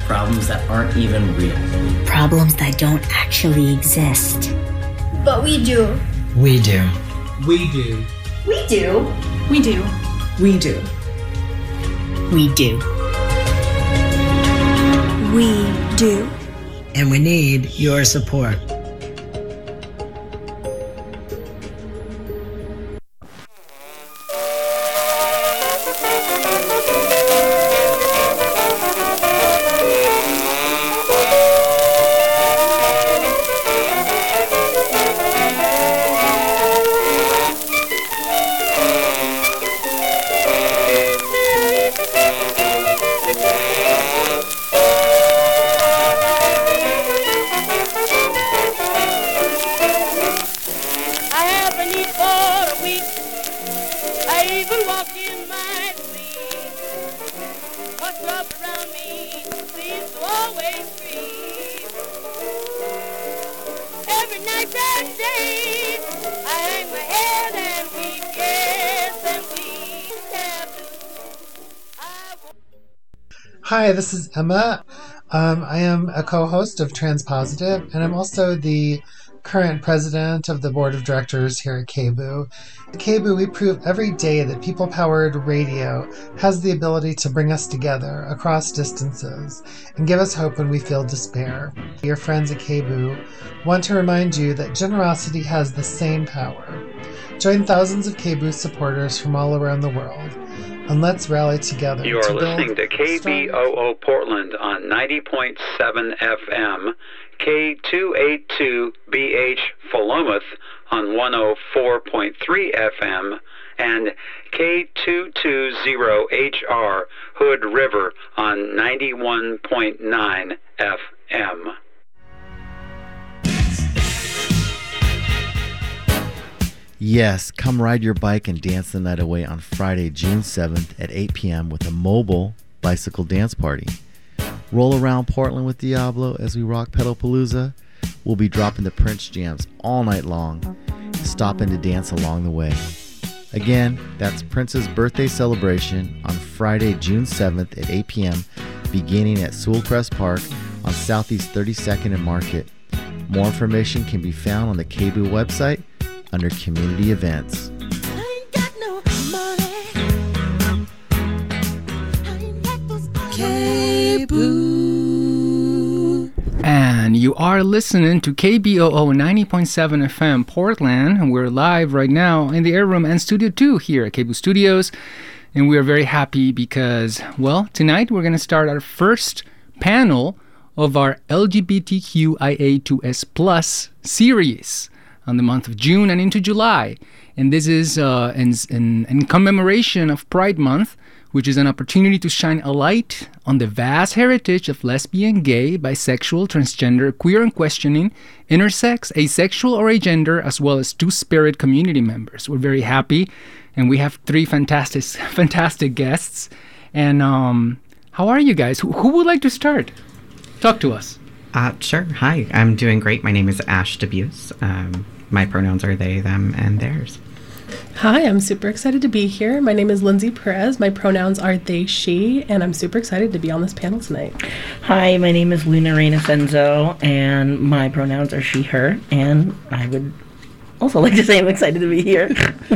Problems that aren't even real. Problems that don't actually exist. But we do. We do. We do. We do. We do. We do. We do. We do. And we need your support. Hi, this is Emma. I am a co-host of Transpositive, and I'm also the current president of the board of directors here at KBOO. At KBOO, we prove every day that people-powered radio has the ability to bring us together across distances and give us hope when we feel despair. Your friends at KBOO want to remind you that generosity has the same power. Join thousands of KBOO supporters from all around the world, and let's rally together. You are listening to KBOO Portland on 90.7 FM, K282BH Philomath on 104.3 FM, and K220HR Hood River on 91.9 FM. Yes, come ride your bike and dance the night away on Friday, June 7th at 8 p.m. with a mobile bicycle dance party. Roll around Portland with Diablo as we rock Pedalpalooza. We'll be dropping the Prince jams all night long. Stop in to dance along the way. Again, that's Prince's birthday celebration on Friday, June 7th at 8 p.m. beginning at Sewell-Crest Park on Southeast 32nd and Market. More information can be found on the KBOO website under Community Events. KBOO. And you are listening to KBOO 90.7 FM Portland. And we're live right now in the Air Room and Studio 2 here at KBOO Studios. And we are very happy because, well, tonight we're going to start our first panel of our LGBTQIA2S Plus series on the month of June and into July. And this is in commemoration of Pride Month, which is an opportunity to shine a light on the vast heritage of lesbian, gay, bisexual, transgender, queer and questioning, intersex, asexual or agender, as well as two-spirit community members. We're very happy, and we have three fantastic guests. And how are you guys? Who would like to start? Talk to us. Sure. Hi, I'm doing great. My name is Ash Debuse. My pronouns are they, them, and theirs. Hi, I'm super excited to be here. My name is Lindsay Perez. My pronouns are they, she, and I'm super excited to be on this panel tonight. Hi, my name is Luna Reina Senzo, and my pronouns are she, her, and I would also like to say I'm excited to be here.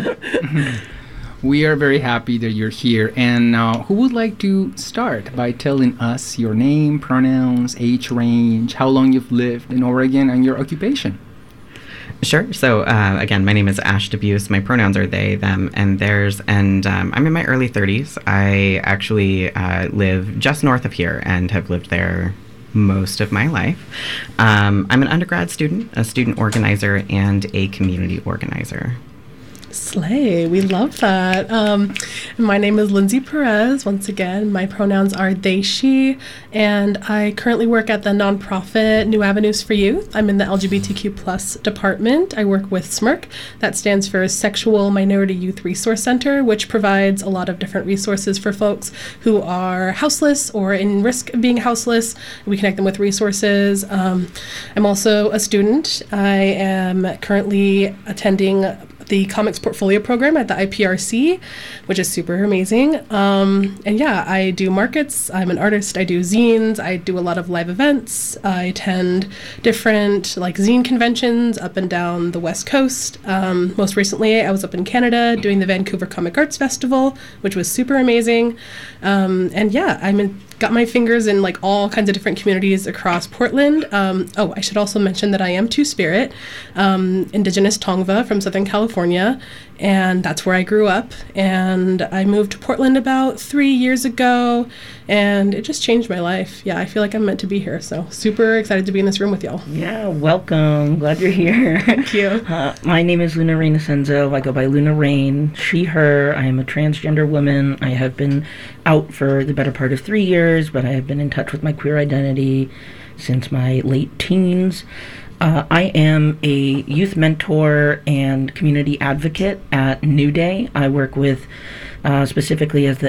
We are very happy that you're here. And who would like to start by telling us your name, pronouns, age range, how long you've lived in Oregon, and your occupation? Sure. So, again, my name is Ash Debuse. My pronouns are they, them, and theirs. And I'm in my early 30s. I actually live just north of here and have lived there most of my life. I'm an undergrad student, a student organizer, and a community organizer. Slay. We love that. My name is Lindsay Perez. Once again, my pronouns are they, she, and I currently work at the nonprofit New Avenues for Youth. I'm in the LGBTQ plus department. I work with SMIRC. That stands for Sexual Minority Youth Resource Center, which provides a lot of different resources for folks who are houseless or in risk of being houseless. We connect them with resources. I'm also a student. I am currently attending the comics portfolio program at the IPRC, which is super amazing. And yeah, I do markets. I'm an artist. I do zines. I do a lot of live events. I attend different like zine conventions up and down the West Coast. Most recently, I was up in Canada doing the Vancouver Comic Arts Festival, which was super amazing. And yeah, got my fingers in like all kinds of different communities across Portland. I should also mention that I am Two-Spirit, Indigenous Tongva from Southern California, and that's where I grew up. And I moved to Portland about 3 years ago, and it just changed my life. Yeah, I feel like I'm meant to be here, so super excited to be in this room with y'all. Yeah, welcome. Glad you're here. Thank you. My name is Luna Rain Asenzo. I go by Luna Rain, she, her. I am a transgender woman. I have been out for the better part of 3 years, but I have been in touch with my queer identity since my late teens. I am a youth mentor and community advocate at New Day. I work with specifically as the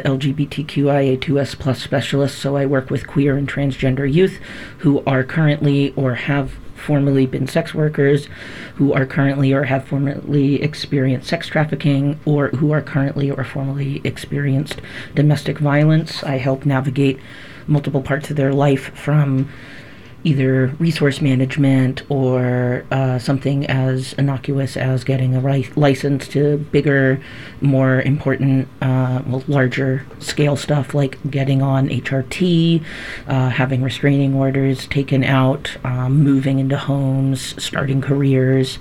LGBTQIA2S plus specialist, so I work with queer and transgender youth who are currently or have formerly been sex workers, who are currently or have formerly experienced sex trafficking, or who are currently or formerly experienced domestic violence. I help navigate multiple parts of their life, from either resource management or something as innocuous as getting a license to bigger, more important, larger scale stuff like getting on HRT, having restraining orders taken out, moving into homes, starting careers.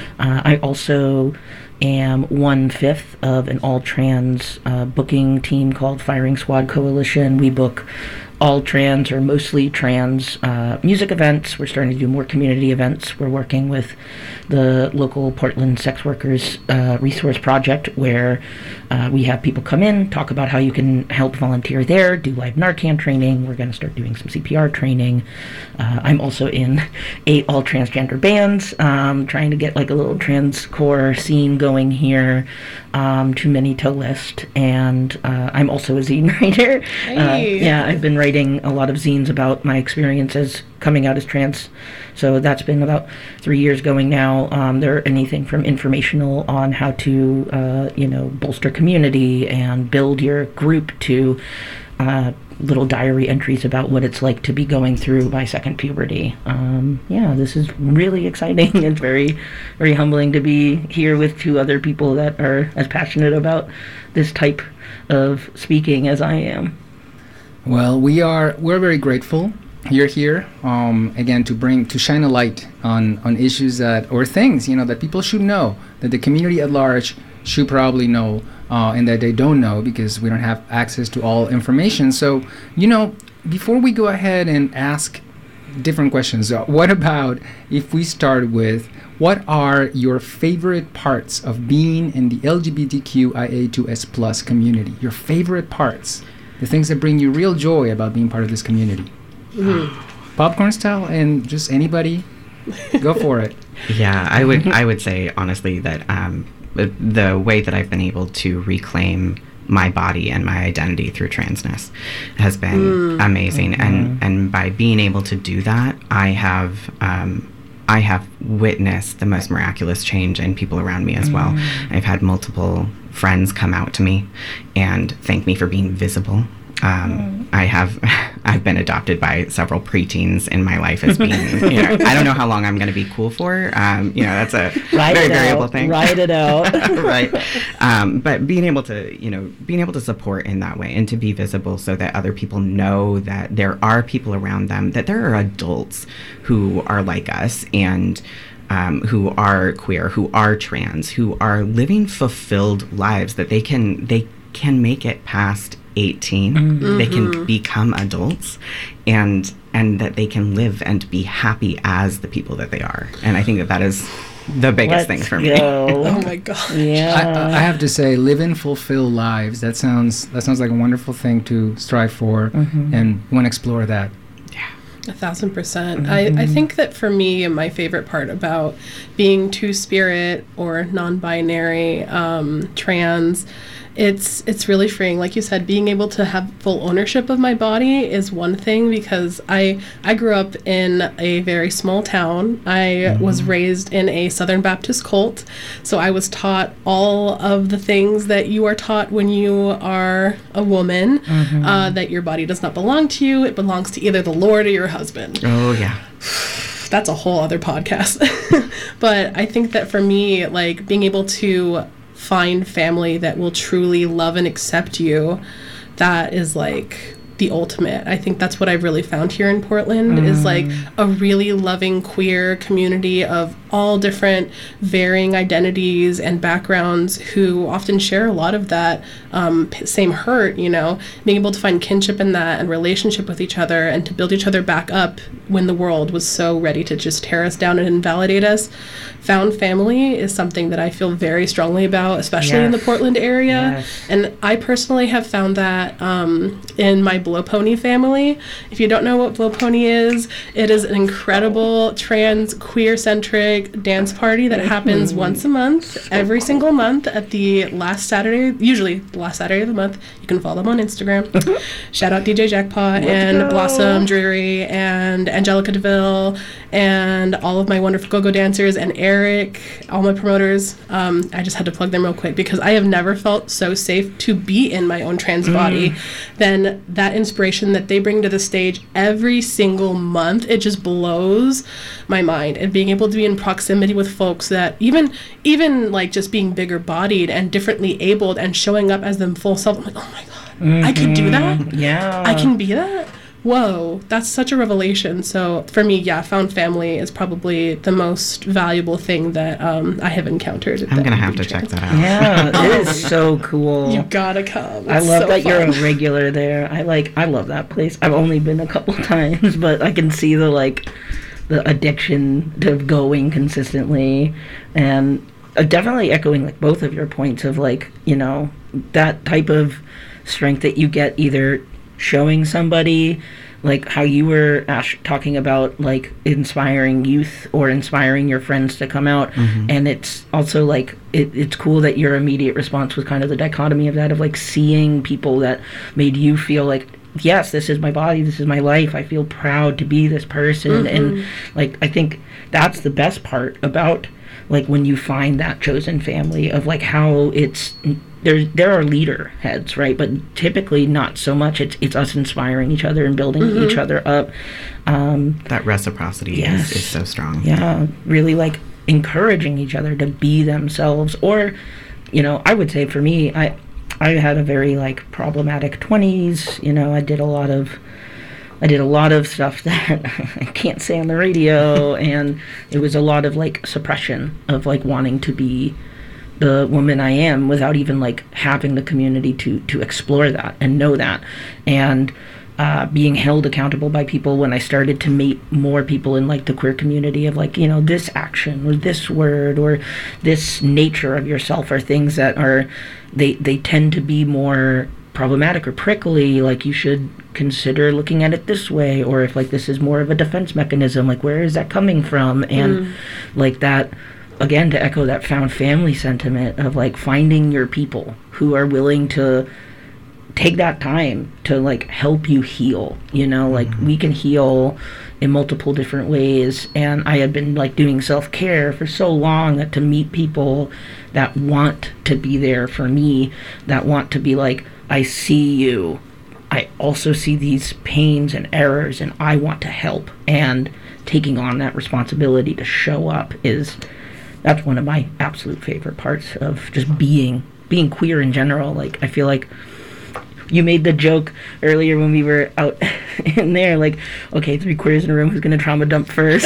I also am 1/5 of an all-trans booking team called Firing Squad Coalition. We book all trans or mostly trans music events. We're starting to do more community events. We're working with the local Portland Sex Workers Resource Project, where we have people come in, talk about how you can help volunteer there, do live Narcan training. We're going to start doing some CPR training. I'm also in 8 all transgender bands, trying to get like a little trans core scene going here. Too many to list. And I'm also a zine writer. Hey. I've been writing a lot of zines about my experiences coming out as trans. So that's been about 3 years going now. They're anything from informational on how to, bolster community and build your group to little diary entries about what it's like to be going through my second puberty. This is really exciting. It's very, very humbling to be here with 2 other people that are as passionate about this type of speaking as I am. Well, we're very grateful you're here again to shine a light on issues or things that people should know, that the community at large should probably know, and that they don't know because we don't have access to all information. So before we go ahead and ask different questions, what about if we start with, what are your favorite parts of being in the LGBTQIA2S plus community? Your favorite parts, the things that bring you real joy about being part of this community. Popcorn style, and just anybody, go for it. Yeah, I would say honestly that the way that I've been able to reclaim my body and my identity through transness has been amazing. Mm-hmm. And by being able to do that, I have witnessed the most miraculous change in people around me as well. I've had multiple friends come out to me and thank me for being visible. I've been adopted by several preteens in my life as being, I don't know how long I'm going to be cool for. That's a very variable thing. Ride it out. Right. But being able to support in that way and to be visible so that other people know that there are people around them, that there are adults who are like us and who are queer, who are trans, who are living fulfilled lives, that they can make it past 18. Mm-hmm. They can become adults and that they can live and be happy as the people that they are. And I think that is the biggest thing for me. Oh my God. Yeah. I have to say, living fulfilled lives, that sounds like a wonderful thing to strive for, and want to explore that. 1,000%. I think that for me, my favorite part about being Two-Spirit or non-binary, trans, it's really freeing. Like you said, being able to have full ownership of my body is one thing, because I grew up in a very small town. I was raised in a Southern Baptist cult, so I was taught all of the things that you are taught when you are a woman, that your body does not belong to you. It belongs to either the Lord or your husband. Oh, yeah. That's a whole other podcast. But I think that for me, like, being able to find family that will truly love and accept you, that is like the ultimate. I think that's what I've really found here in Portland, is like a really loving queer community of all different varying identities and backgrounds, who often share a lot of that same hurt, you know, being able to find kinship in that and relationship with each other, and to build each other back up when the world was so ready to just tear us down and invalidate us. Found family is something that I feel very strongly about, especially in the Portland area. And I personally have found that in my Blow Pony family. If you don't know what Blow Pony is, it is an incredible trans queer-centric dance party that happens once a month, every single month, at the last Saturday, usually the last Saturday of the month. You can follow them on Instagram. Shout out DJ Jackpot and Blossom Drury and Angelica DeVille and all of my wonderful go-go dancers, and Eric, all my promoters. I just had to plug them real quick, because I have never felt so safe to be in my own trans body than that inspiration that they bring to the stage every single month. It just blows my mind. And being able to be in proximity with folks that even like just being bigger bodied and differently abled and showing up as them full self, I'm like, oh my God, I could do that? Yeah. I can be that? Whoa, that's such a revelation. So for me, found family is probably the most valuable thing that I have encountered. I'm going to have to check that out. Yeah, it is so cool. You gotta come. I love that you're a regular there. I love that place. I've only been a couple times, but I can see the addiction to going consistently, and definitely echoing like both of your points of like, you know, that type of strength that you get either showing somebody, like how you were talking about, like inspiring youth or inspiring your friends to come out. And it's also like it's cool that your immediate response was kind of the dichotomy of that, of like seeing people that made you feel like, yes, this is my body, this is my life, I feel proud to be this person. And like I think that's the best part about like when you find that chosen family, of like how it's there are leader heads, right? But typically not so much. It's us inspiring each other and building each other up. That reciprocity is so strong. Yeah, really like encouraging each other to be themselves. Or, you know, I would say for me, I had a very like problematic 20s. You know, I did a lot of stuff that I can't say on the radio, and it was a lot of like suppression of like wanting to be the woman I am without even like having the community to explore that and know that, and being held accountable by people when I started to meet more people in like the queer community of like, you know, this action or this word or this nature of yourself are things that are they tend to be more problematic or prickly, like you should consider looking at it this way, or if like this is more of a defense mechanism, like where is that coming from? And like that, again, to echo that found family sentiment of like finding your people who are willing to take that time to like help you heal, you know, like we can heal in multiple different ways. And I had been like doing self-care for so long that to meet people that want to be there for me, that want to be like, I see you, I also see these pains and errors, and I want to help, and taking on that responsibility to show up that's one of my absolute favorite parts of just being queer in general. Like I feel like you made the joke earlier when we were out in there, like, okay, 3 queers in a room, who's gonna trauma dump first?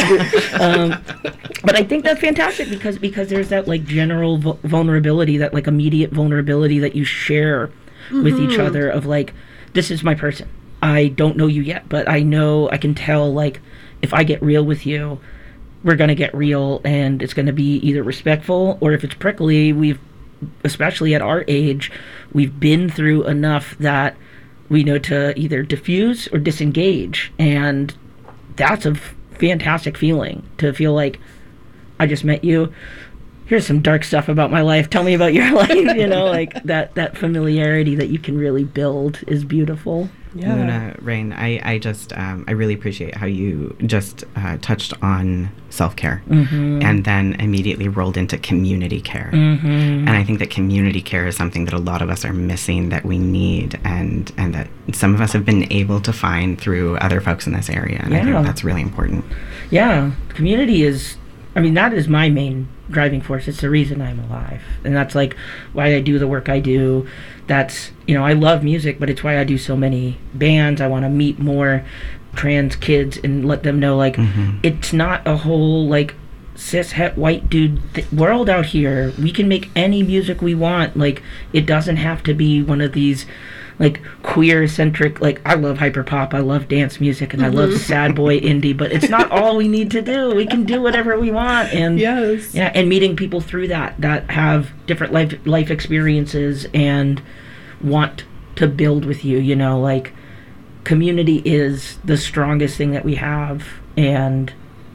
But I think that's fantastic because there's that like general vulnerability, that like immediate vulnerability that you share with each other of like, this is my person. I don't know you yet, but I know, I can tell, like, if I get real with you, we're going to get real, and it's going to be either respectful, or if it's prickly, especially at our age, we've been through enough that we know to either diffuse or disengage. And that's a fantastic feeling, to feel like, I just met you, here's some dark stuff about my life. Tell me about your life. Like that familiarity that you can really build is beautiful. Yeah. Luna, Rain, I just, I really appreciate how you just touched on self-care and then immediately rolled into community care. And I think that community care is something that a lot of us are missing, that we need, and that some of us have been able to find through other folks in this area. And I think that's really important. Yeah. Community is, that is my main driving force. It's the reason I'm alive. And that's like why I do the work I do. That's, I love music, but it's why I do so many bands. I want to meet more trans kids and let them know, like, it's not a whole, like, cis-het white dude world out here. We can make any music we want. Like, it doesn't have to be one of these, like, queer-centric, like, I love hyperpop, I love dance music, and I love sad boy indie, but it's not all we need to do. We can do whatever we want. And and meeting people through that have different life experiences and want to build with you, like, community is the strongest thing that we have. And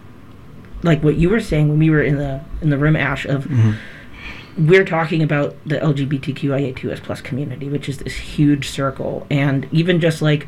like what you were saying when we were in the room, Ash, of we're talking about the LGBTQIA2S+ community, which is this huge circle. And even just like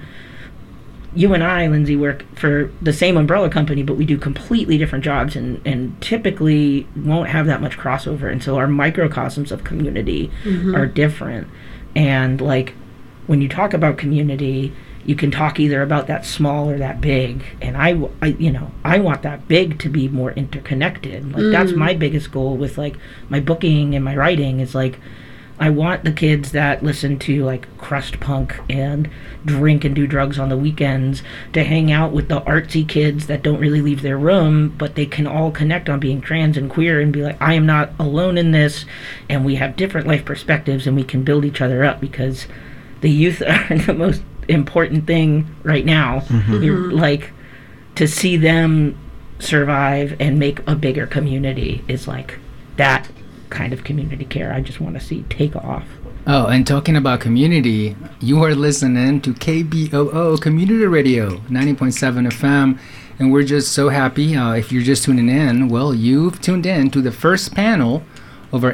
you and I, Lindsay, work for the same umbrella company, but we do completely different jobs and typically won't have that much crossover. And so our microcosms of community are different. And like when you talk about community, you can talk either about that small or that big. And I want that big to be more interconnected. Like that's my biggest goal with like my booking and my writing is like, I want the kids that listen to like crust punk and drink and do drugs on the weekends to hang out with the artsy kids that don't really leave their room, but they can all connect on being trans and queer and be like, I am not alone in this, and we have different life perspectives and we can build each other up, because the youth are the most important thing right now. Like, to see them survive and make a bigger community is like that kind of community care I just want to see take off. Oh, and talking about community, you are listening to KBOO Community Radio 90.7 FM, and we're just so happy. If you're just tuning in, well, you've tuned in to the first panel of our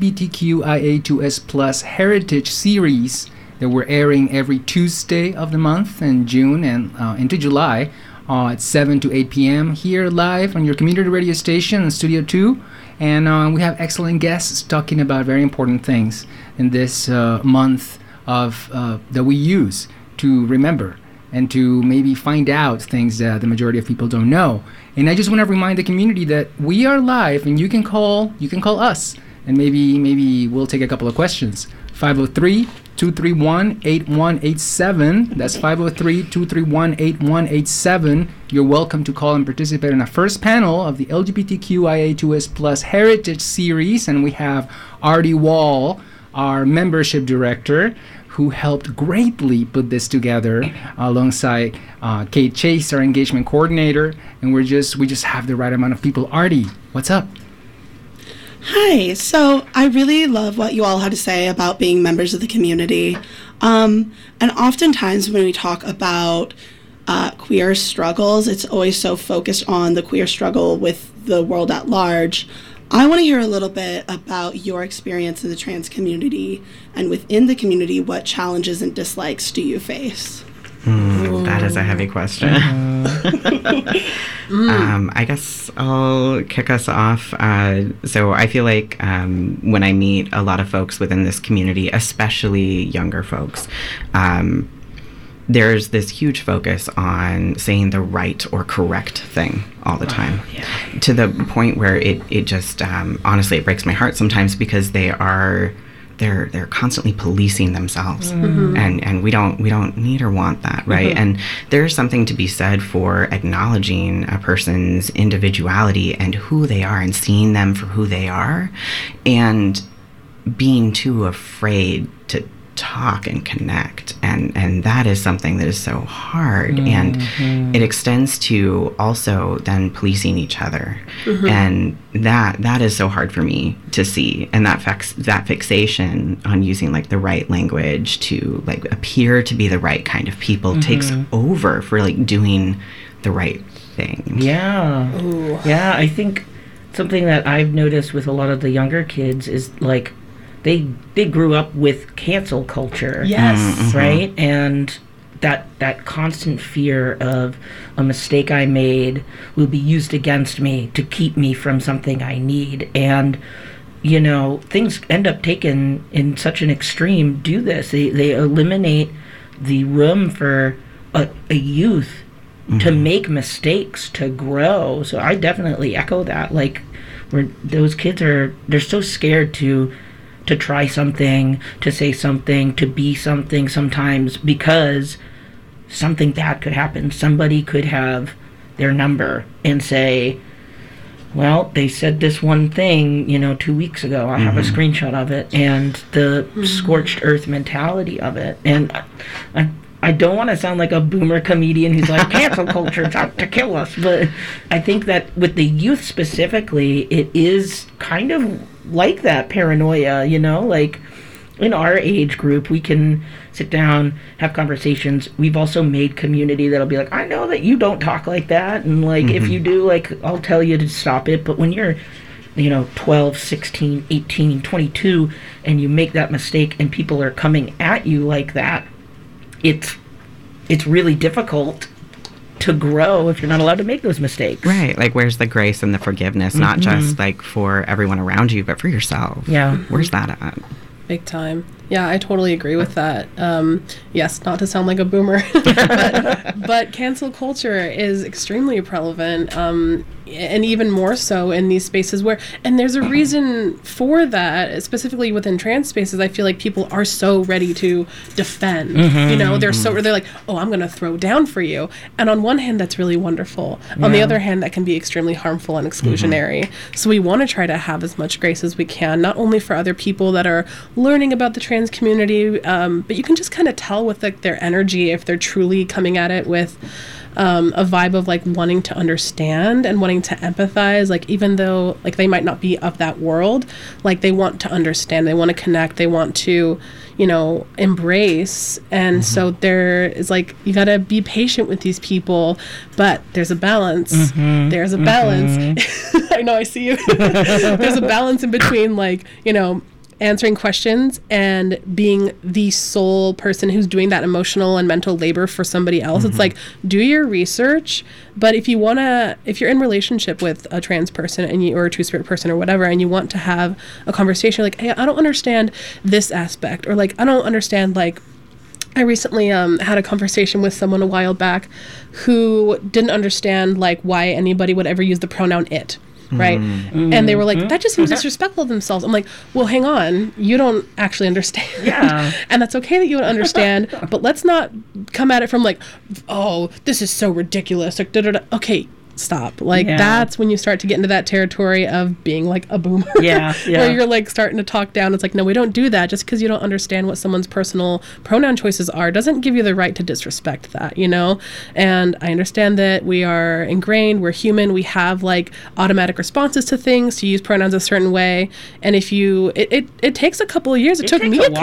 LGBTQIA2S+ Heritage Series that we're airing every Tuesday of the month in June and into July at 7 to 8 p.m. here live on your community radio station in Studio 2. And we have excellent guests talking about very important things in this month of that we use to remember and to maybe find out things that the majority of people don't know. And I just want to remind the community that we are live, and you can call us, and maybe we'll take a couple of questions. 503-231-8187. That's 503-231-8187. You're welcome to call and participate in the first panel of the LGBTQIA2S+ Heritage Series. And we have Artie Wall, our membership director, who helped greatly put this together alongside Kate Chase, our engagement coordinator. And we just have the right amount of people. Artie, what's up? Hi. So I really love what you all had to say about being members of the community. And oftentimes when we talk about queer struggles, it's always so focused on the queer struggle with the world at large. I want to hear a little bit about your experience in the trans community, and within the community, what challenges and dislikes do you face? That is a heavy question. I guess I'll kick us off. So I feel like when I meet a lot of folks within this community, especially younger folks, there's this huge focus on saying the right or correct thing all the time, to the point where it just honestly, it breaks my heart sometimes, because they're constantly policing themselves, and we don't need or want that, right? And there's something to be said for acknowledging a person's individuality and who they are, and seeing them for who they are, and being too afraid to talk and connect, and that is something that is so hard, and it extends to also then policing each other, and that is so hard for me to see, and that fixation on using like the right language to like appear to be the right kind of people takes over for like doing the right thing. I think something that I've noticed with a lot of the younger kids is like they grew up with cancel culture. Yes. Right? And that constant fear of a mistake I made will be used against me to keep me from something I need. And, you know, things end up taken in such an extreme do this. They eliminate the room for a youth to make mistakes, to grow. So I definitely echo that. Like, where those kids they're so scared to try something, to say something, to be something sometimes, because something bad could happen. Somebody could have their number and say, well, they said this one thing, 2 weeks ago. I have a screenshot of it, and the scorched earth mentality of it. And I don't want to sound like a boomer comedian who's like, cancel culture is out to kill us. But I think that with the youth specifically, it is kind of like that paranoia, like in our age group, we can sit down, have conversations. We've also made community that'll be like, I know that you don't talk like that. And like, if you do, like, I'll tell you to stop it. But when you're, 12, 16, 18, 22, and you make that mistake and people are coming at you like that, it's really difficult to grow if you're not allowed to make those mistakes. Right. Like, where's the grace and the forgiveness, not just like for everyone around you, but for yourself? Yeah. Where's that at? Big time. Yeah, I totally agree with that. Yes, not to sound like a boomer, but cancel culture is extremely prevalent, and even more so in these spaces and there's a reason for that, specifically within trans spaces. I feel like people are so ready to defend. They're like, oh, I'm going to throw down for you. And on one hand, that's really wonderful. On the other hand, that can be extremely harmful and exclusionary. So we want to try to have as much grace as we can, not only for other people that are learning about the trans community, but you can just kind of tell with their energy if they're truly coming at it with a vibe of like wanting to understand and wanting to empathize. Like, even though like they might not be of that world, like they want to understand, they want to connect, they want to embrace. And so there is like, you got to be patient with these people, but there's a balance. There's a balance. I know, I see you. There's a balance in between like, answering questions and being the sole person who's doing that emotional and mental labor for somebody else. It's like, do your research, but if you're in relationship with a trans person or a two-spirit person or whatever, and you want to have a conversation like, hey, I don't understand this aspect, or like, I don't understand, like, I recently had a conversation with someone a while back who didn't understand like why anybody would ever use the pronoun it. Right? And they were like, that just seems disrespectful of themselves. I'm like, well, hang on. You don't actually understand. Yeah. And that's okay that you don't understand, but let's not come at it from like, oh, this is so ridiculous. Like, okay, stop. Like, that's when you start to get into that territory of being like a boomer. Yeah. Where you're like starting to talk down. It's like, no, we don't do that. Just because you don't understand what someone's personal pronoun choices are doesn't give you the right to disrespect that, And I understand that we are ingrained, we're human, we have like automatic responses to things, to use pronouns a certain way. And if it takes a couple of years. It took me a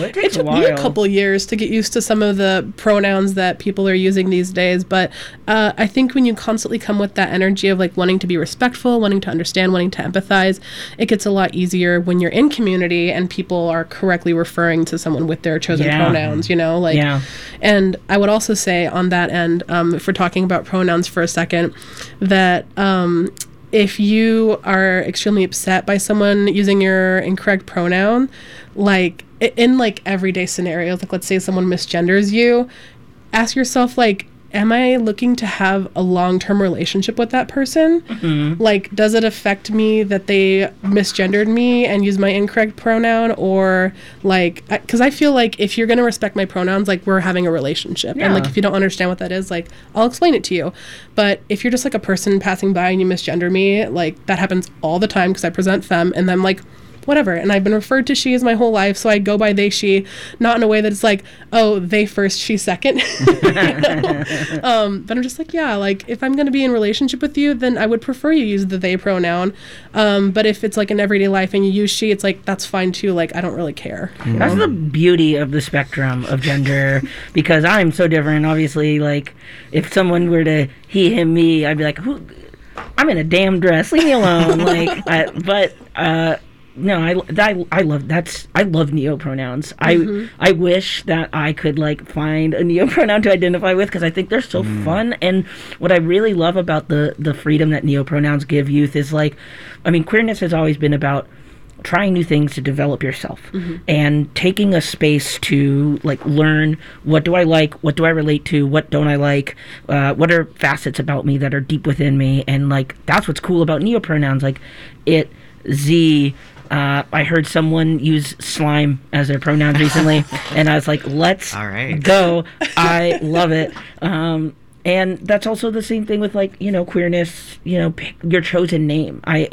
couple years to get used to some of the pronouns that people are using these days. But I think when you constantly come with that energy of like wanting to be respectful, wanting to understand, wanting to empathize, it gets a lot easier when you're in community and people are correctly referring to someone with their chosen pronouns, And I would also say on that end, if we're talking about pronouns for a second, that if you are extremely upset by someone using your incorrect pronoun, like in like everyday scenarios, like let's say someone misgenders you, ask yourself like, am I looking to have a long-term relationship with that person? Like, does it affect me that they misgendered me and used my incorrect pronoun? Or like, because I feel like if you're going to respect my pronouns, like we're having a relationship. And like, if you don't understand what that is, like I'll explain it to you. But if you're just like a person passing by and you misgender me, like that happens all the time because I present femme, and then like, whatever. And I've been referred to she as my whole life, so I go by they, she, not in a way that it's like, oh, they first, she second. But I'm just like, yeah, like if I'm going to be in relationship with you, then I would prefer you use the they pronoun. But if it's like in everyday life and you use she, it's like, that's fine too. Like, I don't really care. That's the beauty of the spectrum of gender, because I'm so different. Obviously, like if someone were to he, him, me, I'd be like, who? I'm in a damn dress. Leave me alone. No, I love neopronouns. I wish that I could find a neopronoun to identify with, because I think they're so fun. And what I really love about the freedom that neopronouns give youth is queerness has always been about trying new things to develop yourself and taking a space to learn, what do I like, what do I relate to, what don't I like, what are facets about me that are deep within me. And that's what's cool about neopronouns, it, Z. I heard someone use slime as their pronouns recently, and I was like, let's go. I love it. And that's also the same thing with queerness, pick your chosen name. I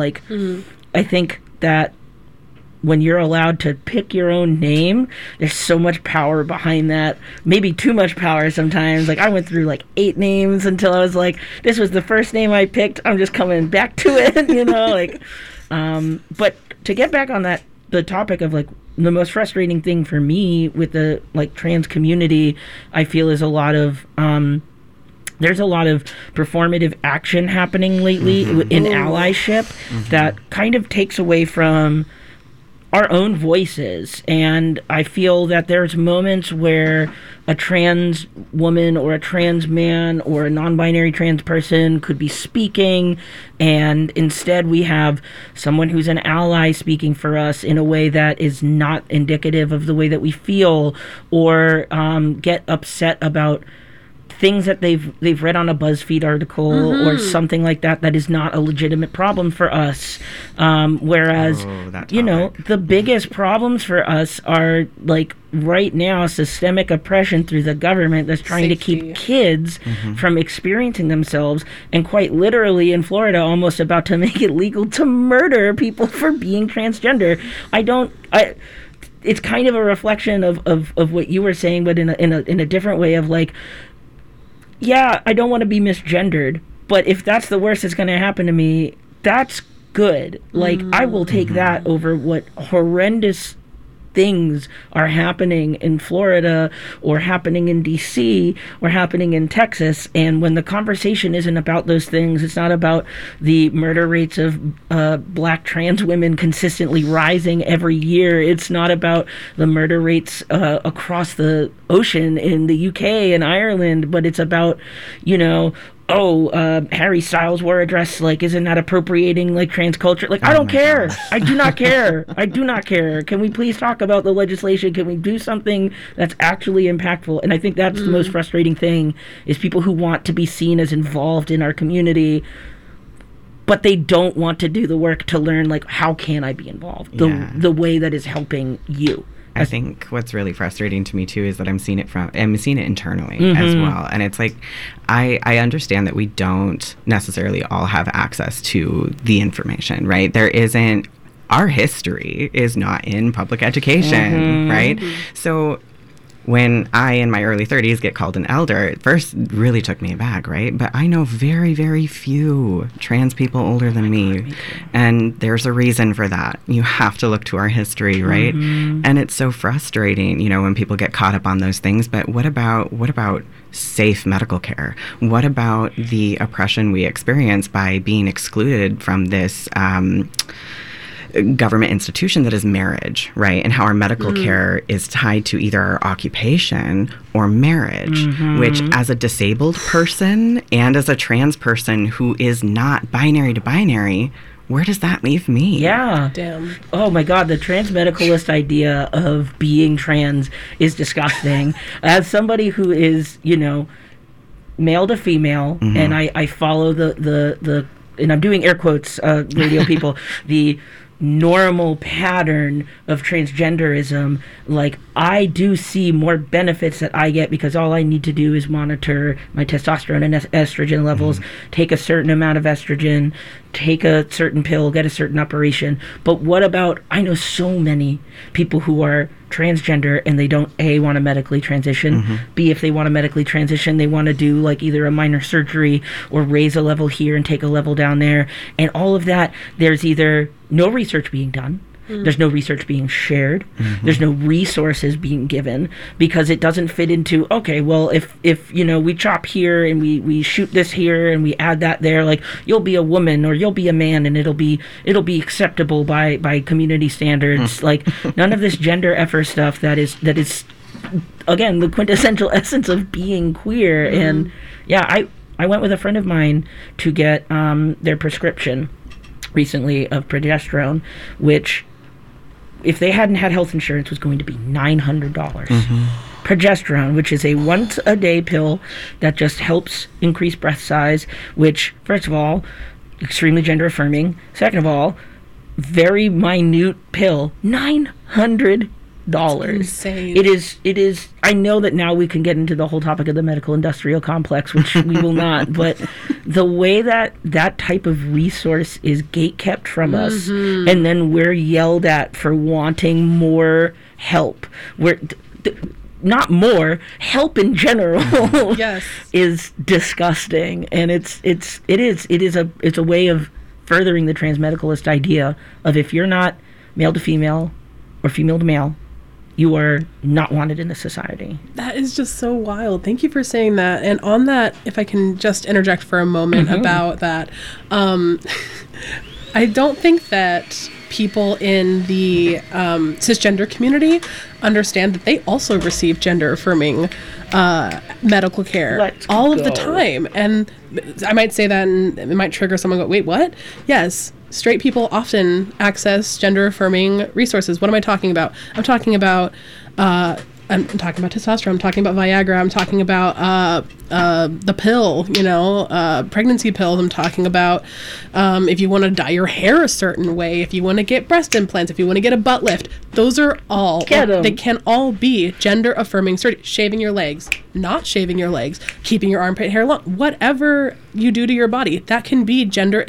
think that when you're allowed to pick your own name, there's so much power behind that. Maybe too much power sometimes. I went through 8 names until I was like, this was the first name I picked. I'm just coming back to it, but to get back on the topic of the most frustrating thing for me with the trans community, I feel is a lot of there's a lot of performative action happening lately in allyship that kind of takes away from our own voices. And I feel that there's moments where a trans woman or a trans man or a non-binary trans person could be speaking, and instead we have someone who's an ally speaking for us in a way that is not indicative of the way that we feel, or get upset about things that they've read on a BuzzFeed article or something like that is not a legitimate problem for us. Whereas, the biggest problems for us are right now systemic oppression through the government that's trying to keep kids from experiencing themselves, and quite literally in Florida almost about to make it legal to murder people for being transgender. It's kind of a reflection of what you were saying, but in a different way of yeah, I don't want to be misgendered, but if that's the worst that's going to happen to me, that's good. I will take that over what horrendous things are happening in Florida or happening in DC or happening in Texas. And when the conversation isn't about those things, it's not about the murder rates of black trans women consistently rising every year. It's not about the murder rates across the ocean in the UK and Ireland, but it's about, Harry Styles wore a dress, isn't that appropriating trans culture? I don't care. I do not care. I do not care. Can we please talk about the legislation? Can we do something that's actually impactful? And I think that's the most frustrating thing, is people who want to be seen as involved in our community, but they don't want to do the work to learn, how can I be involved? The way that is helping you. I think what's really frustrating to me too is that I'm seeing it internally as well. And it's I understand that we don't necessarily all have access to the information, right? Our history is not in public education, right? So when I, in my early 30s, get called an elder, it first really took me aback, right? But I know very, very few trans people older than me. And there's a reason for that. You have to look to our history, right? And it's so frustrating, when people get caught up on those things. But what about safe medical care? What about the oppression we experience by being excluded from this government institution that is marriage, right? And how our medical care is tied to either our occupation or marriage, which as a disabled person and as a trans person who is not binary to binary, where does that leave me? Yeah. Damn. Oh my God, the trans medicalist idea of being trans is disgusting. As somebody who is, male to female, and I follow the and I'm doing air quotes, radio people, the normal pattern of transgenderism, I do see more benefits that I get because all I need to do is monitor my testosterone and estrogen levels, take a certain amount of estrogen, take a certain pill, get a certain operation. But what about, I know so many people who are transgender and they don't A, want to medically transition, B, if they want to medically transition, they want to do either a minor surgery or raise a level here and take a level down there, and all of that, there's either no research being done, There's no research being shared. There's no resources being given because it doesn't fit into, okay, well, if we chop here and we shoot this here and we add that there, like, you'll be a woman or you'll be a man and it'll be acceptable by community standards. Like, none of this gender effer stuff that is again the quintessential essence of being queer. And yeah, I went with a friend of mine to get their prescription recently of progesterone, which, if they hadn't had health insurance, was going to be $900. Progesterone, which is a once-a-day pill that just helps increase breast size, which, first of all, extremely gender-affirming. Second of all, very minute pill, $900. Insane. It is. I know that now we can get into the whole topic of the medical industrial complex, which we will not, but the way that type of resource is gatekept from us, and then we're yelled at for wanting more help. Not more help in general. Yes. Is disgusting, and it's a way of furthering the transmedicalist idea of, if you're not male to female or female to male, you are not wanted in the society. That is just so wild. Thank you for saying that. And on that, if I can just interject for a moment about that, I don't think that people in the cisgender community understand that they also receive gender-affirming medical care all of the time. And I might say that and it might trigger someone to go, wait, what? Yes. Straight people often access gender-affirming resources. What am I talking about? I'm talking about testosterone. I'm talking about Viagra. I'm talking about the pill, pregnancy pills. I'm talking about if you want to dye your hair a certain way, if you want to get breast implants, if you want to get a butt lift. Those are all, they can all be gender-affirming surgery. Shaving your legs, not shaving your legs, keeping your armpit hair long, whatever you do to your body, that can be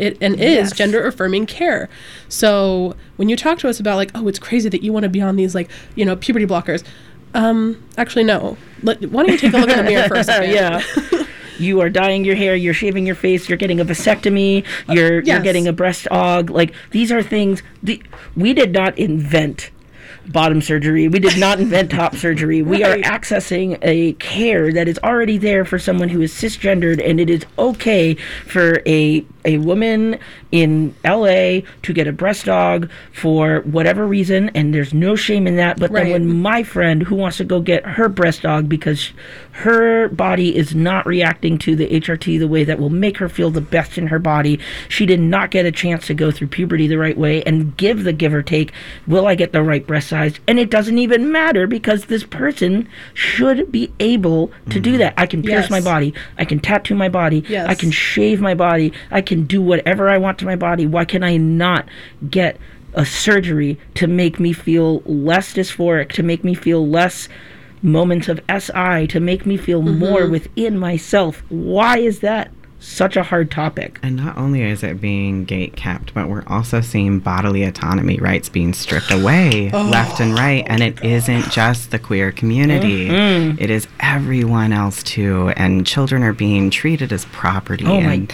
is gender-affirming care. So when you talk to us about, like, oh, it's crazy that you want to be on these, like, puberty blockers. Actually, no. Why don't you take a look in the mirror for a second? Yeah. You are dyeing your hair, you're shaving your face, you're getting a vasectomy, you're getting a breast aug. Like, these are things, we did not invent bottom surgery. We did not invent top surgery. We are accessing a care that is already there for someone who is cisgendered, and it is okay for a woman in LA to get a breast aug for whatever reason, and there's no shame in that. But then when my friend who wants to go get her breast aug because her body is not reacting to the HRT the way that will make her feel the best in her body, she did not get a chance to go through puberty the right way and give the give or take, will I get the right breast size? And it doesn't even matter, because this person should be able to do that. I can pierce my body, I can tattoo my body, I can shave my body, I can do whatever I want to my body. Why can I not get a surgery to make me feel less dysphoric, to make me feel less moments of SI, to make me feel more within myself? Why is that such a hard topic? And not only is it being gate kept, but we're also seeing bodily autonomy rights being stripped away left and right. And it isn't just the queer community. It is everyone else too. And children are being treated as property.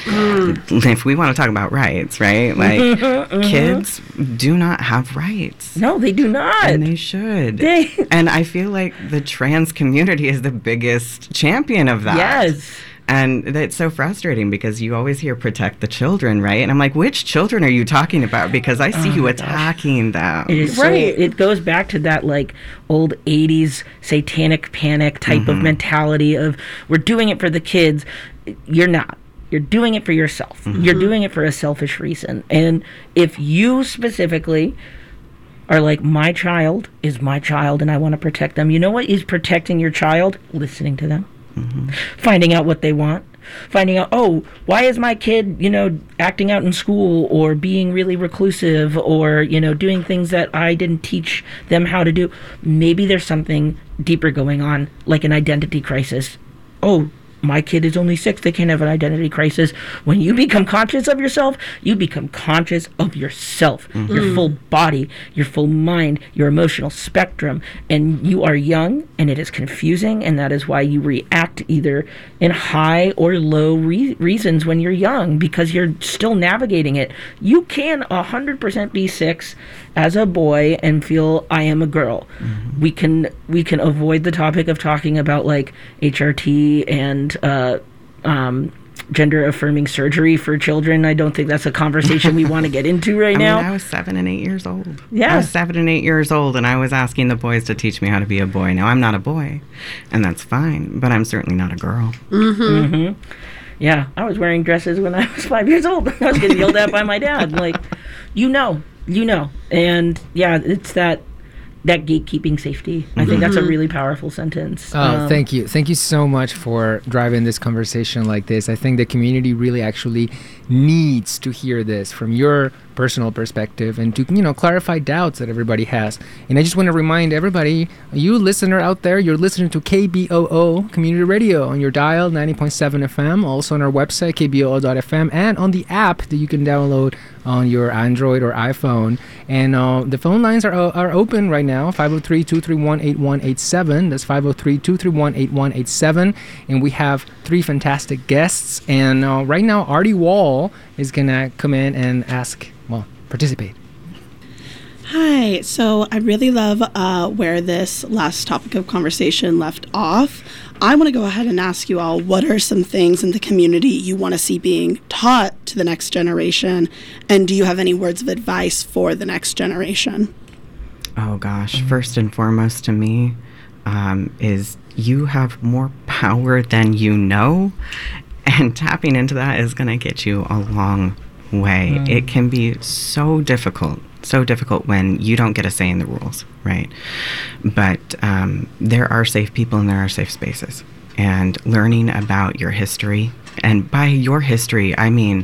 If we want to talk about rights, right? Like, kids do not have rights. No, they do not. And they should. And I feel like the trans community is the biggest champion of that. Yes. And it's so frustrating because you always hear protect the children, right? And I'm like, which children are you talking about? Because I see you attacking them. It is it goes back to that, like, old 80s satanic panic type of mentality of, we're doing it for the kids. You're not. You're doing it for yourself. You're doing it for a selfish reason. And if you specifically are like, my child is my child and I want to protect them, you know what is protecting your child? Listening to them. Finding out what they want, finding out, oh, why is my kid, acting out in school or being really reclusive or, doing things that I didn't teach them how to do. Maybe there's something deeper going on, like an identity crisis. Oh, my kid is only 6, they can't have an identity crisis. When you become conscious of yourself, you become conscious of yourself, your full body, your full mind, your emotional spectrum. And you are young, and it is confusing, and that is why you react either in high or low reasons when you're young, because you're still navigating it. You can 100% be 6 as a boy and feel I am a girl. We can avoid the topic of talking about like HRT and gender affirming surgery for children. I don't think that's a conversation we want to get into right now. I was 7 and 8 years old. Yeah. I was 7 and 8 years old, and I was asking the boys to teach me how to be a boy. Now, I'm not a boy, and that's fine, but I'm certainly not a girl. Yeah, I was wearing dresses when I was 5 years old. I was getting yelled at by my dad. Like, you know. And yeah, it's that gatekeeping safety. I think that's a really powerful sentence. Thank you. Thank you so much for driving this conversation like this. I think the community really actually needs to hear this from your personal perspective and to, clarify doubts that everybody has. And I just want to remind everybody, you listener out there, you're listening to KBOO Community Radio on your dial, 90.7 FM, also on our website, kboo.fm, and on the app that you can download on your Android or iPhone. And the phone lines are open right now, 503-231-8187. That's 503-231-8187. And we have 3 fantastic guests. And right now, Artie Wall is going to come in and participate. Hi. So I really love where this last topic of conversation left off. I want to go ahead and ask you all, what are some things in the community you want to see being taught to the next generation? And do you have any words of advice for the next generation? Oh, gosh. First and foremost to me is you have more power than you know. And tapping into that is going to get you a long way. It can be so difficult when you don't get a say in the rules, right? But there are safe people and there are safe spaces. And learning about your history, and by your history, I mean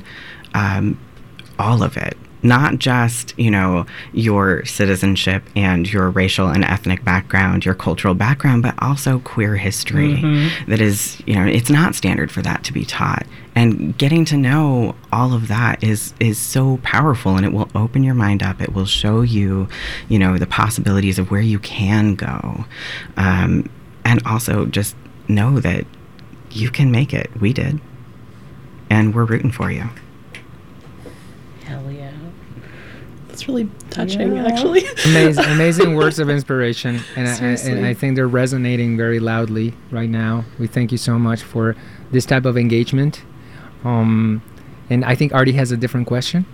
all of it. Not just, your citizenship and your racial and ethnic background, your cultural background, but also queer history. That is, it's not standard for that to be taught. And getting to know all of that is so powerful, and it will open your mind up. It will show you, the possibilities of where you can go. And also just know that you can make it. We did. And we're rooting for you. Hell yeah. That's really touching, actually. Amazing words of inspiration, and I think they're resonating very loudly right now. We thank you so much for this type of engagement. And I think Artie has a different question.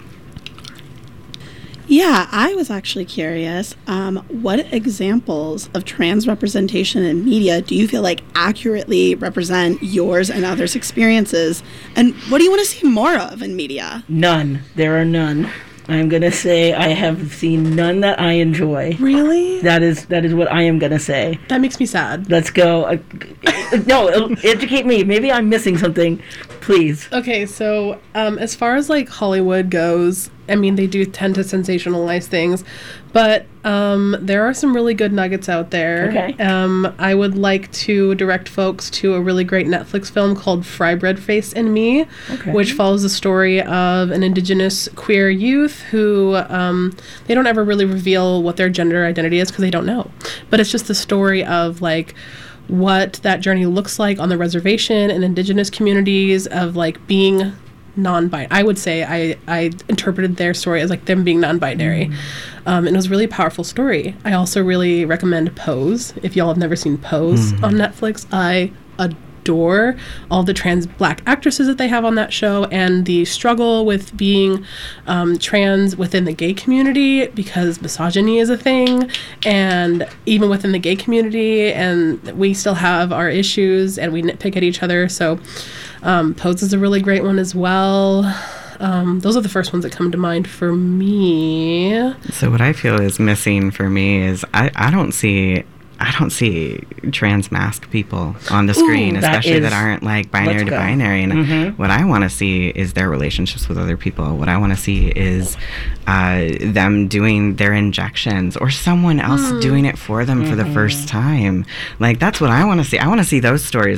Yeah, I was actually curious. What examples of trans representation in media do you feel like accurately represent yours and others' experiences? And what do you want to see more of in media? None. There are none. I'm going to say I have seen none that I enjoy. Really? That is what I am going to say. That makes me sad. Let's go. No, educate me. Maybe I'm missing something. Please. Okay, so as far as like Hollywood goes, I mean, they do tend to sensationalize things, but there are some really good nuggets out there. Okay. I would like to direct folks to a really great Netflix film called Fry Bread Face and Me, which follows the story of an Indigenous queer youth who they don't ever really reveal what their gender identity is because they don't know. But it's just the story of like what that journey looks like on the reservation and Indigenous communities of like being non-binary. I would say I interpreted their story as like them being non-binary. And it was a really powerful story. I also really recommend Pose. If y'all have never seen Pose on Netflix, I adore all the trans black actresses that they have on that show and the struggle with being trans within the gay community, because misogyny is a thing, and even within the gay community, and we still have our issues and we nitpick at each other. So Pose is a really great one as well. Those are the first ones that come to mind for me. So what I feel is missing for me is I don't see I don't see trans masked people on the screen, especially that aren't like binary to binary. And what I want to see is their relationships with other people. What I want to see is them doing their injections or someone else doing it for them for the first time. Like, that's what I want to see. I want to see those stories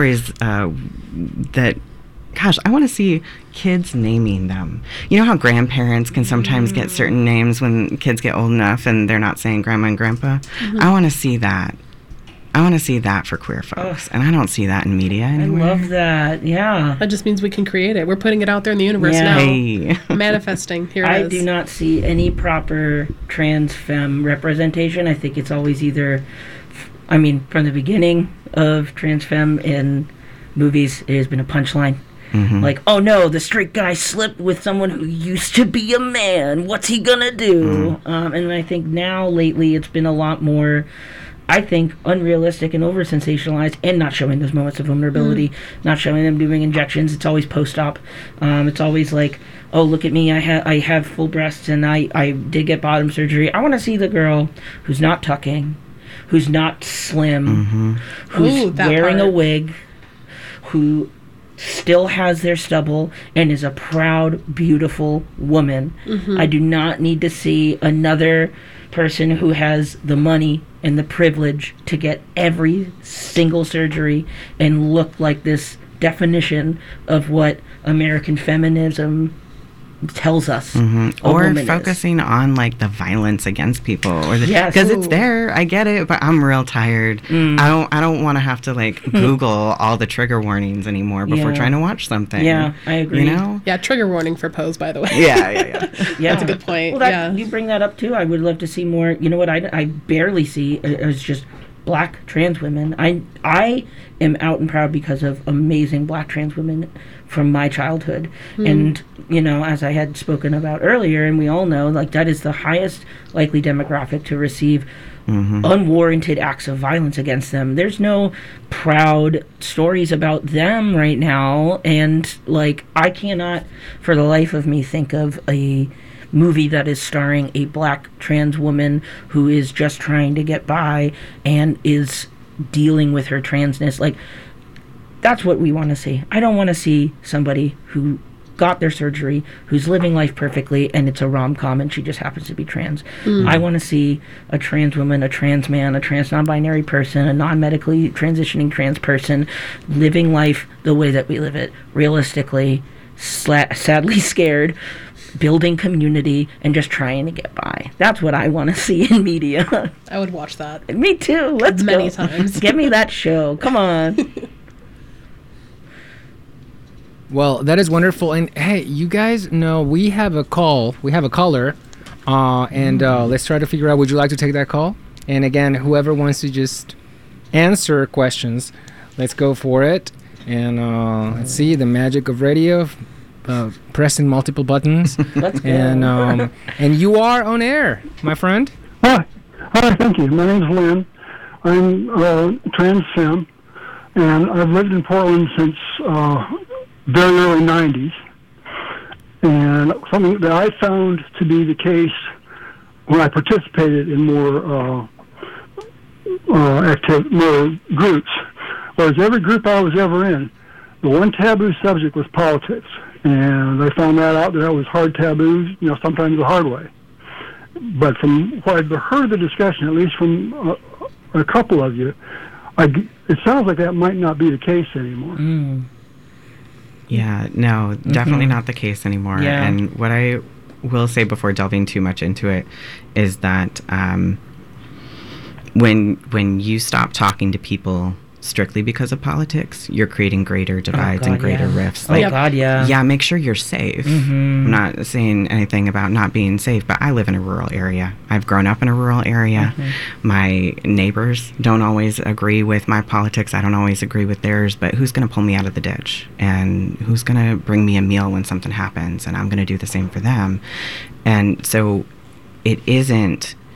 that, gosh, I want to see kids naming them. You know how grandparents can sometimes get certain names when kids get old enough and they're not saying grandma and grandpa? I want to see that. I want to see that for queer folks, and I don't see that in media anymore. I love that, yeah. That just means we can create it. We're putting it out there in the universe now. Hey. Manifesting, here it is. I do not see any proper trans femme representation. I think it's always either, I mean, from the beginning of trans femme in movies, it has been a punchline. Like, oh no, the straight guy slipped with someone who used to be a man. What's he gonna do? And I think now, lately, it's been a lot more, I think, unrealistic and over-sensationalized, and not showing those moments of vulnerability, not showing them doing injections. It's always post-op. It's always like, oh, look at me, I have full breasts, and I did get bottom surgery. I want to see the girl who's not tucking, who's not slim, who's wearing a wig, who still has their stubble and is a proud, beautiful woman. I do not need to see another person who has the money and the privilege to get every single surgery and look like this definition of what American feminism tells us. Or focusing on like the violence against people, or because it's there. I get it, but I'm real tired. I don't want to have to like Google all the trigger warnings anymore before trying to watch something. Yeah, I agree. You know? Yeah, trigger warning for Pose, by the way. Yeah. That's a good point. Well, you bring that up too. I would love to see more. You know what? I barely see is just Black trans women. I am out and proud because of amazing Black trans women from my childhood. And, you know, as I had spoken about earlier, and we all know, like, that is the highest likely demographic to receive unwarranted acts of violence against them. There's no proud stories about them right now. And, like, I cannot, for the life of me, think of a movie that is starring a Black trans woman who is just trying to get by and is dealing with her transness. Like, that's what we want to see. I don't want to see somebody who got their surgery, who's living life perfectly, and it's a rom-com and she just happens to be trans. I want to see a trans woman, a trans man, a trans non-binary person, a non-medically transitioning trans person living life the way that we live it, realistically, sadly scared, building community, and just trying to get by. That's what I want to see in media. I would watch that. Me too. Let's many go. times. Give me that show. Come on. Well, that is wonderful. And hey, you guys know we have a call. We have a caller. And let's try to figure out, would you like to take that call? And again, whoever wants to just answer questions, let's go for it. And let's see, the magic of radio, pressing multiple buttons. Let's go. And you are on air, my friend. Hi, thank you. My name's Lynn. I'm trans femme, and I've lived in Portland since very early 90s. And something that I found to be the case when I participated in more groups was every group I was ever in, the one taboo subject was politics. And I found that was hard taboos, you know, sometimes the hard way. But from what I've heard the discussion, at least from a couple of you, it sounds like that might not be the case anymore. Yeah, no, definitely not the case anymore. Yeah. And what I will say before delving too much into it is that when you stop talking to people strictly because of politics, you're creating greater divides and greater rifts. Yeah, make sure you're safe. I'm not saying anything about not being safe, but I live in a rural area. I've grown up in a rural area. My neighbors don't always agree with my politics. I don't always agree with theirs, but who's going to pull me out of the ditch? And who's going to bring me a meal when something happens? And I'm going to do the same for them. And so it isn't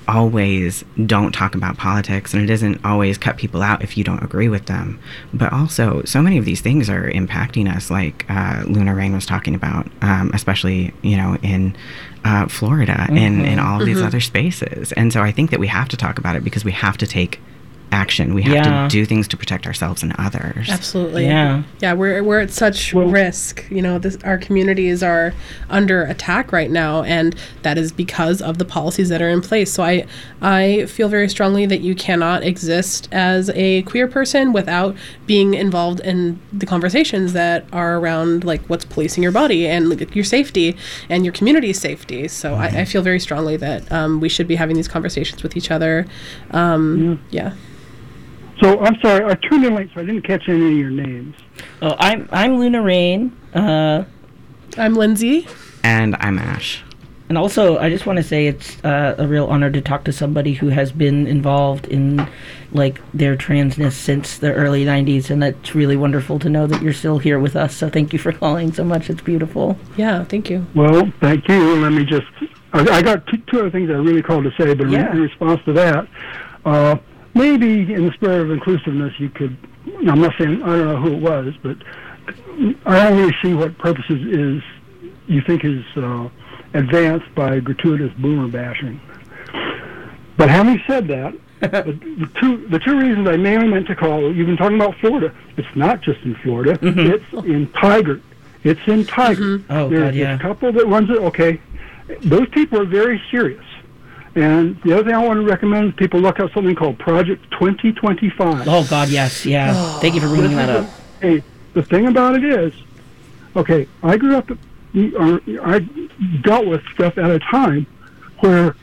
always don't talk about politics, and it isn't always cut people out if you don't agree with them. But also, so many of these things are impacting us, like Luna Rain was talking about, especially, in Florida and in all of these other spaces. And so I think that we have to talk about it because we have to take action. We have to do things to protect ourselves and others. Absolutely. Yeah. Yeah, we're at such risk. Our communities are under attack right now, and that is because of the policies that are in place. So I feel very strongly that you cannot exist as a queer person without being involved in the conversations that are around, like, what's policing your body and, like, your safety and your community's safety. So I feel very strongly that we should be having these conversations with each other. Yeah. So I'm sorry, I tuned in late, so I didn't catch any of your names. Oh, I'm Luna Rain. I'm Lindsay. And I'm Ash. And also, I just want to say it's a real honor to talk to somebody who has been involved in, like, their transness since the early 90s, and that's really wonderful to know that you're still here with us. So thank you for calling so much. It's beautiful. Yeah, thank you. Well, thank you. Let me just, I got two other things I really called to say, but in response to that, maybe in the spirit of inclusiveness, you could, I'm not saying, I don't know who it was, but I don't really see what purposes you think is advanced by gratuitous boomer bashing. But having said that, the two reasons I mainly meant to call, you've been talking about Florida. It's not just in Florida. It's in Tigard. It's in Tigard. Oh, There's God, yeah. a couple that runs it. Okay, those people are very serious. And the other thing I want to recommend is people look up something called Project 2025. Oh, God, yes, yeah. Thank you for bringing that up. Hey, the thing about it is, okay, I grew up, I dealt with stuff at a time where,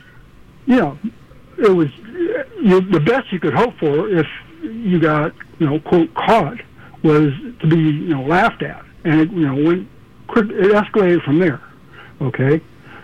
it was the best you could hope for if you got, quote, caught, was to be, laughed at. And it, went quick, it escalated from there, okay?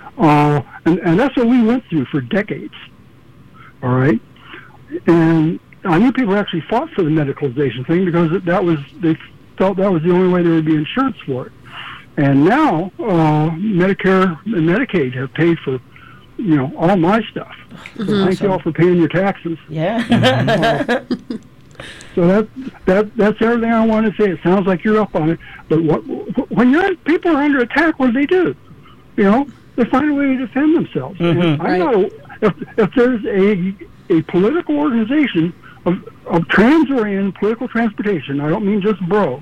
And that's what we went through for decades, all right? And I knew people actually fought for the medicalization thing because they felt that was the only way there would be insurance for it. And now Medicare and Medicaid have paid for, all my stuff. So thank you all for paying your taxes. Yeah. So that's everything I want to say. It sounds like you're up on it, but when people are under attack, what do? They find a way to defend themselves. And I'm not if there's a political organization of trans-oriented political transportation, I don't mean just bro,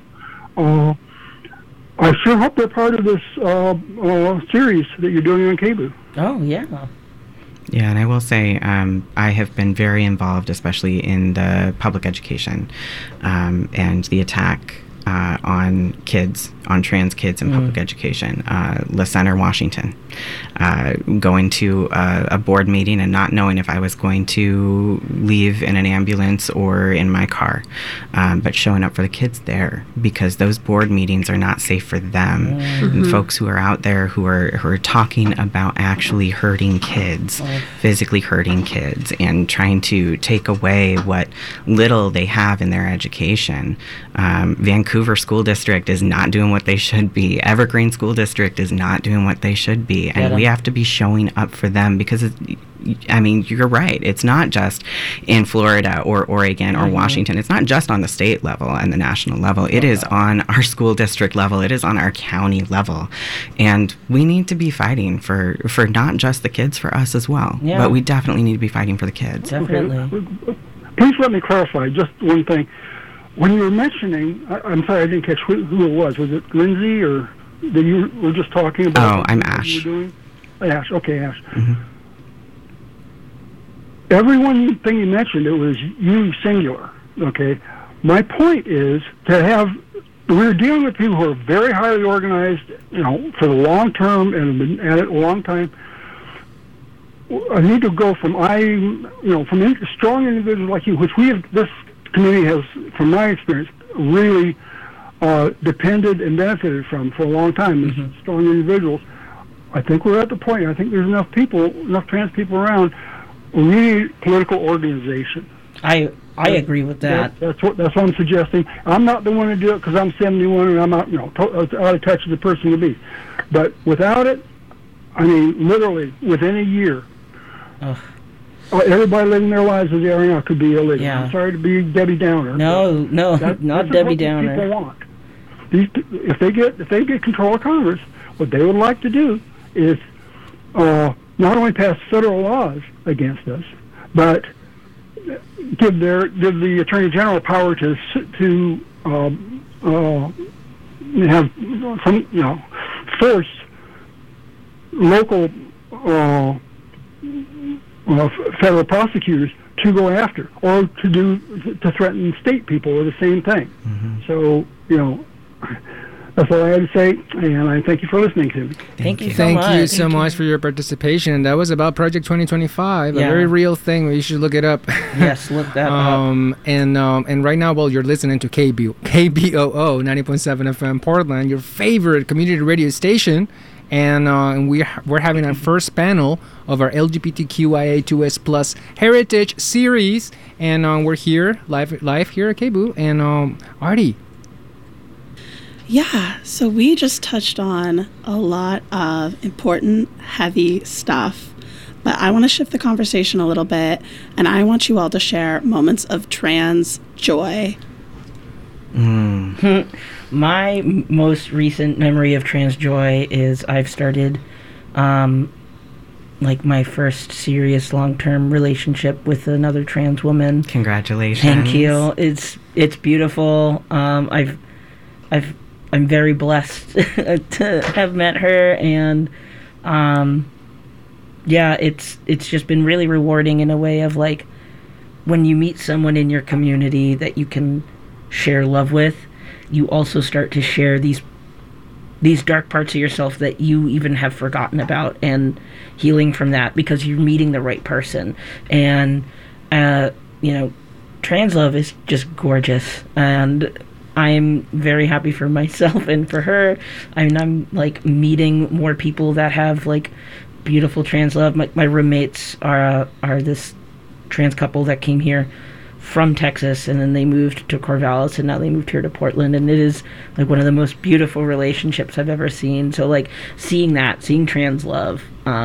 I sure hope they're part of this series that you're doing on KBOO. Oh, yeah. Yeah, and I will say I have been very involved, especially in the public education and the attack on kids, on trans kids in public education. La Center, Washington. Going to a board meeting and not knowing if I was going to leave in an ambulance or in my car, but showing up for the kids there because those board meetings are not safe for them. And folks who are out there who are talking about actually hurting kids, physically hurting kids, and trying to take away what little they have in their education. Vancouver School District is not doing what they should be. Evergreen School District is not doing what they should be. And we have to be showing up for them because, you're right. It's not just in Florida or Oregon or Washington. It's not just on the state level and the national level. It is on our school district level. It is on our county level. And we need to be fighting for not just the kids, for us as well. Yeah. But we definitely need to be fighting for the kids. Definitely. Okay. Please let me clarify just one thing. When you were mentioning, I'm sorry, I didn't catch who it was. Was it Lindsay or that you were just talking about? Oh, I'm Ash. You were doing? Ash, okay, Ash. Every one thing you mentioned, it was you singular, okay? My point is we're dealing with people who are very highly organized, for the long term and have been at it a long time. I need to go from strong individuals like you, which this community has, from my experience, really depended and benefited from for a long time. These strong individuals. I think we're at the point. I think there's enough trans people around. We need political organization. I agree with that. That's what I'm suggesting. I'm not the one to do it because I'm 71 and I'm not out of touch with the person to be. But without it, literally within a year. everybody living their lives as they are now could be illegal. Yeah. I'm sorry to be Debbie Downer. No, not Debbie Downer. People want. If they get control of Congress, what they would like to do is not only pass federal laws against us, but give the Attorney General power to have some, force local federal prosecutors to go after, or to threaten state people with the same thing. Mm-hmm. So, that's all I had to say, and I thank you for listening to me. Thank you so much for your participation. That was about Project 2025, a Yeah. very real thing. You should look it up. Yes, look that up. And right now, you're listening to KBOO 90.7 FM Portland, your favorite community radio station. And we're having our first panel of our LGBTQIA2S Plus Heritage Series, and we're here live here at KBOO. And Artie. Yeah, so we just touched on a lot of important, heavy stuff, but I want to shift the conversation a little bit, and I want you all to share moments of trans joy. My most recent memory of trans joy is I've started my first serious long-term relationship with another trans woman. Congratulations. Thank you. It's beautiful. I'm very blessed to have met her, and it's just been really rewarding in a way of when you meet someone in your community that you can share love with, you also start to share these dark parts of yourself that you even have forgotten about, and healing from that because you're meeting the right person. And trans love is just gorgeous, and I'm very happy for myself and for her. I'm meeting more people that have beautiful trans love. My roommates are this trans couple that came here from Texas, and then they moved to Corvallis, and now they moved here to Portland, and it is one of the most beautiful relationships I've ever seen. So seeing trans love,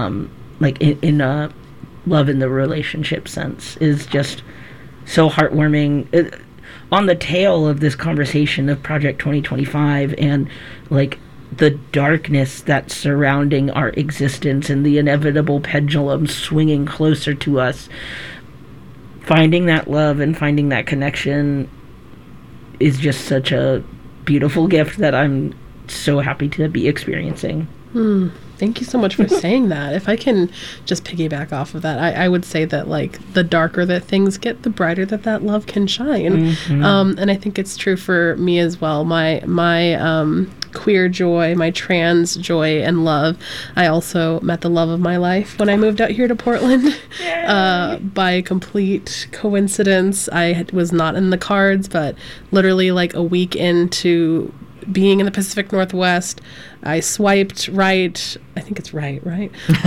in a love in the relationship sense, is just so heartwarming. On the tail of this conversation of Project 2025 and the darkness that's surrounding our existence and the inevitable pendulum swinging closer to us, finding that love and finding that connection is just such a beautiful gift that I'm so happy to be experiencing. Thank you so much for saying that. If I can just piggyback off of that, I would say that the darker that things get, the brighter that love can shine. Mm-hmm. And I think it's true for me as well. My queer joy, my trans joy and love. I also met the love of my life when I moved out here to Portland. By complete coincidence. I was not in the cards, but literally a week into being in the Pacific Northwest, I swiped right, I think it's right? On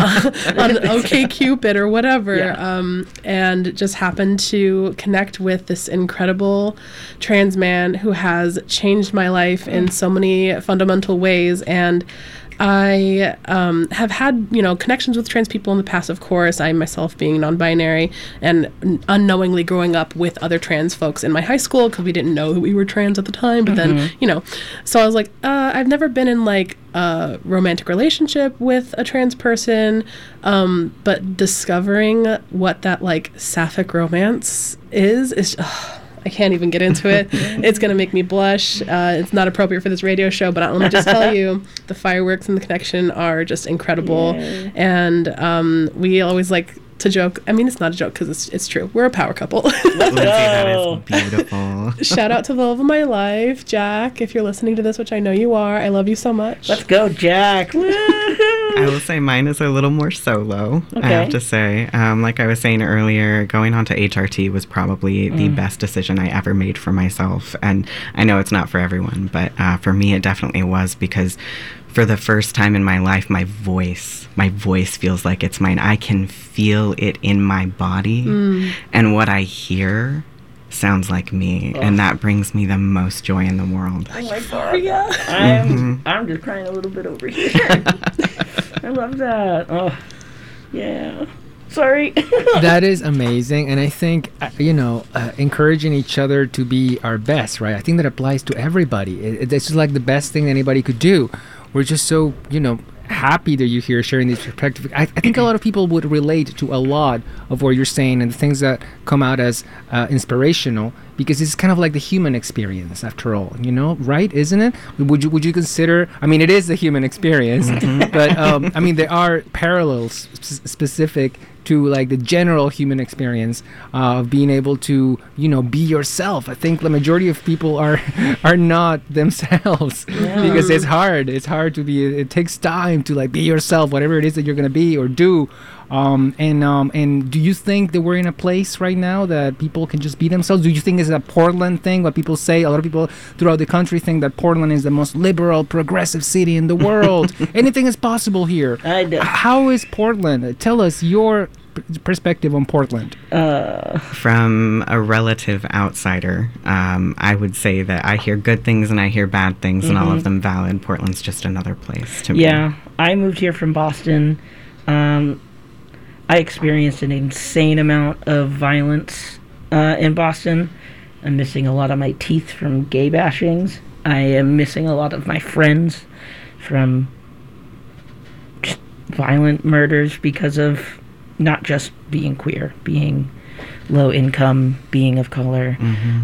OkCupid or whatever, and just happened to connect with this incredible trans man who has changed my life in so many fundamental ways. And I have had, connections with trans people in the past, of course, I myself being non-binary and unknowingly growing up with other trans folks in my high school because we didn't know that we were trans at the time. But then, so I was I've never been in a romantic relationship with a trans person, but discovering what that sapphic romance is I can't even get into it. It's going to make me blush. It's not appropriate for this radio show, but let me just tell you, the fireworks and the connection are just incredible. Yeah. And we always to joke. I mean, it's not a joke because it's true. We're a power couple. That is beautiful. Shout out to the love of my life, Jack. If you're listening to this, which I know you are, I love you so much. Let's go, Jack. I will say mine is a little more solo, okay. I have to say. Like I was saying earlier, going on to HRT was probably the best decision I ever made for myself. And I know it's not for everyone, but for me it definitely was, because for the first time in my life, my voice feels like it's mine. I can feel it in my body, and what I hear sounds like me, and that brings me the most joy in the world. Oh my God. I'm just crying a little bit over here. I love that. Oh, yeah. Sorry. That is amazing. And I think, encouraging each other to be our best, right? I think that applies to everybody. It's just like the best thing anybody could do. We're just so, happy that you're here sharing this perspective. I think a lot of people would relate to a lot of what you're saying and the things that come out as inspirational, because it's kind of like the human experience after all, right? Isn't it? Would you consider, it is the human experience, but there are parallels specific to like the general human experience of being able to, be yourself. I think the majority of people are not themselves because it's hard. It's hard to be. It takes time to like be yourself, whatever it is that you're gonna be or do. And do you think that we're in a place right now that people can just be themselves? Do you think it's a Portland thing? What people say, a lot of people throughout the country think that Portland is the most liberal, progressive city in the world. Anything is possible here. How is Portland? Tell us your perspective on Portland. From a relative outsider, I would say that I hear good things and I hear bad things, and all of them valid. Portland's just another place to me. Yeah, I moved here from Boston. I experienced an insane amount of violence in Boston. I'm missing a lot of my teeth from gay bashings. I am missing a lot of my friends from just violent murders because of not just being queer, being low income, being of color.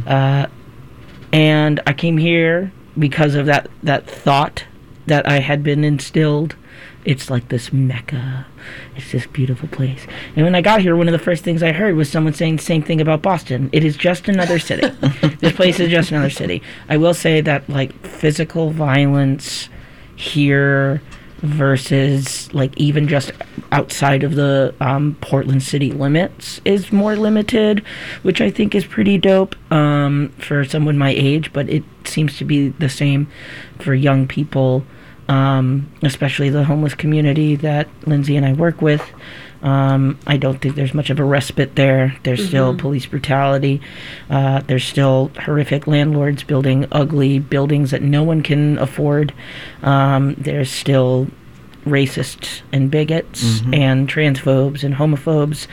And I came here because of that thought that I had been instilled. It's like this Mecca. It's this beautiful place. And when I got here, one of the first things I heard was someone saying the same thing about Boston. It is just another city. This place is just another city. I will say that, like, physical violence here versus, like, even just outside of the Portland city limits is more limited, which I think is pretty dope for someone my age, but it seems to be the same for young people. Especially the homeless community that Lindsay and I work with. I don't think there's much of a respite there. There's still police brutality. There's still horrific landlords building ugly buildings that no one can afford. There's still racists and bigots and transphobes and homophobes.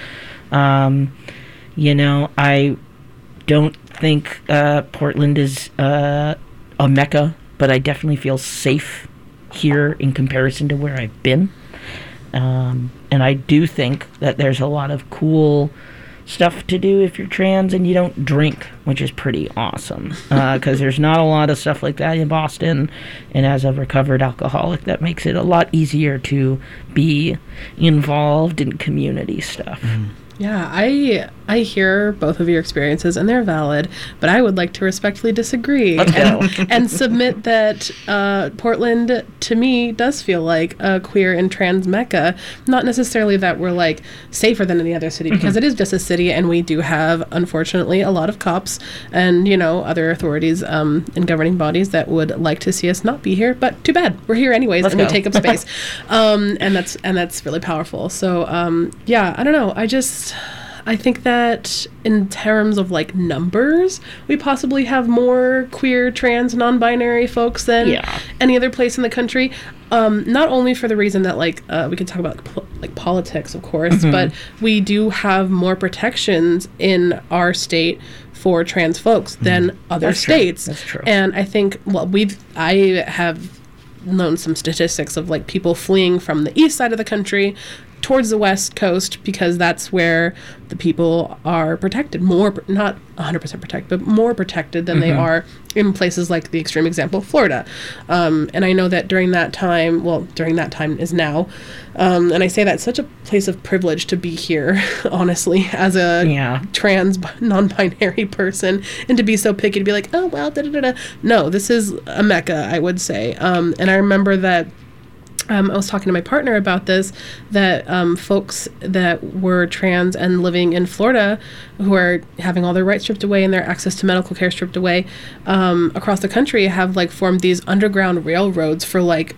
I don't think Portland is a Mecca, but I definitely feel safe here in comparison to where I've been. And I do think that there's a lot of cool stuff to do if you're trans and you don't drink, which is pretty awesome. Because there's not a lot of stuff like that in Boston. And as a recovered alcoholic, that makes it a lot easier to be involved in community stuff. Yeah, I hear both of your experiences, and they're valid, but I would like to respectfully disagree and submit that Portland, to me, does feel like a queer and trans Mecca. Not necessarily that we're, like, safer than any other city, because it is just a city, and we do have, unfortunately, a lot of cops and, other authorities and governing bodies that would like to see us not be here, but too bad. We're here anyways, we take up space. And that's really powerful. So, I don't know. I think that in terms of, like, numbers, we possibly have more queer, trans, non-binary folks than any other place in the country. Not only for the reason that, like, we can talk about, politics, of course, but we do have more protections in our state for trans folks than other states. That's true. And I think, I have known some statistics of, like, people fleeing from the east side of the country towards the west coast because that's where the people are protected, more, not 100% protected, but more protected than they are in places like the extreme example, Florida. And I know that during that time is now, and I say that's such a place of privilege to be here, honestly, as a trans non-binary person, and to be so picky, to be like, oh, well, da-da-da-da. No, this is a Mecca, I would say. And I remember that I was talking to my partner about this, that folks that were trans and living in Florida who are having all their rights stripped away and their access to medical care stripped away across the country have, like, formed these underground railroads for, like,